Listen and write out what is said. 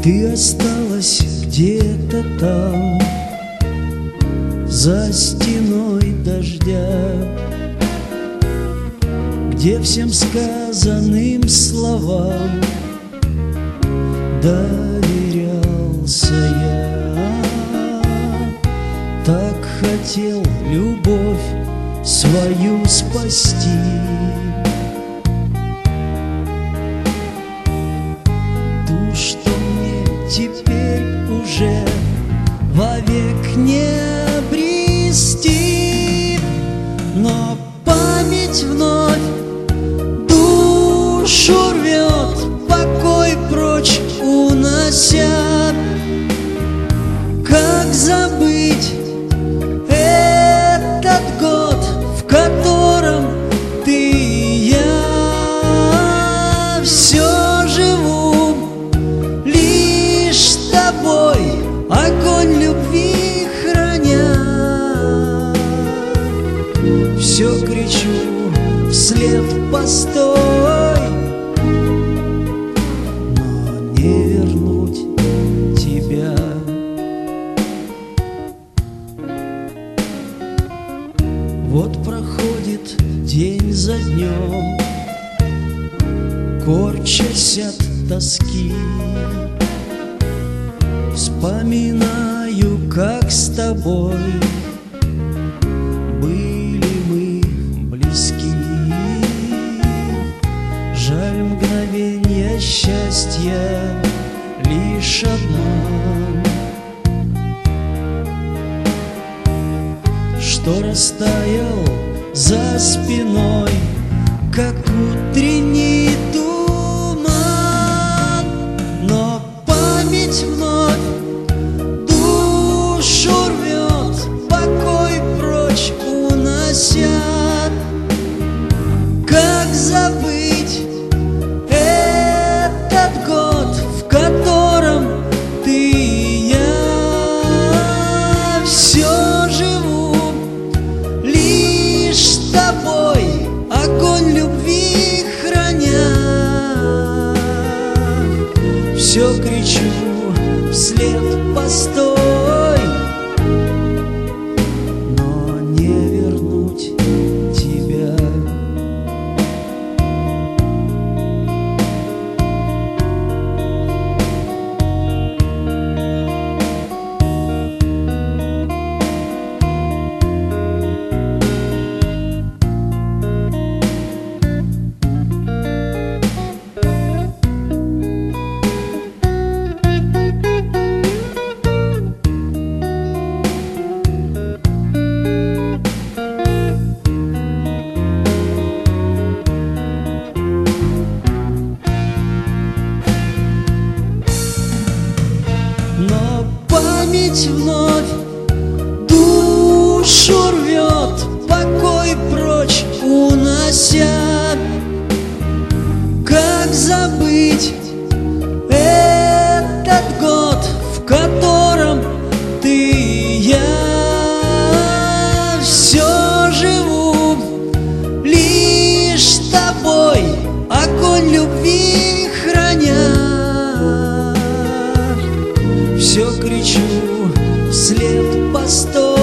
Ты осталась где-то там, за стеной дождя, где всем сказанным словам доверялся я. Так хотел любовь свою спасти. Ту, что мне теперь уже вовек не обрести, но память вновь душу рвет, покой прочь унося. Как забыть этот год, в котором ты и я все живу лишь с тобой, огонь любви храня. Все кричу вслед: постой, но не вернуть тебя. Вот проходит день за днем, корчась от тоски, вспоминаю, как с тобой были мы близки. Жаль, мгновенья счастья лишь обман, что растаял за спиной, как утренний туман. Но память вновь душу рвет, покой прочь унося. Как забыть этот год, в котором ты и я все живу лишь с тобой, огонь любви храня. Все кричу вслед: постой, но не вернуть тебя. Но память вновь душу рвет, покой прочь унося. Как забыть этот год, в котором ты и я все живу лишь с тобой, огонь любви храня. Все кричу вслед: постой,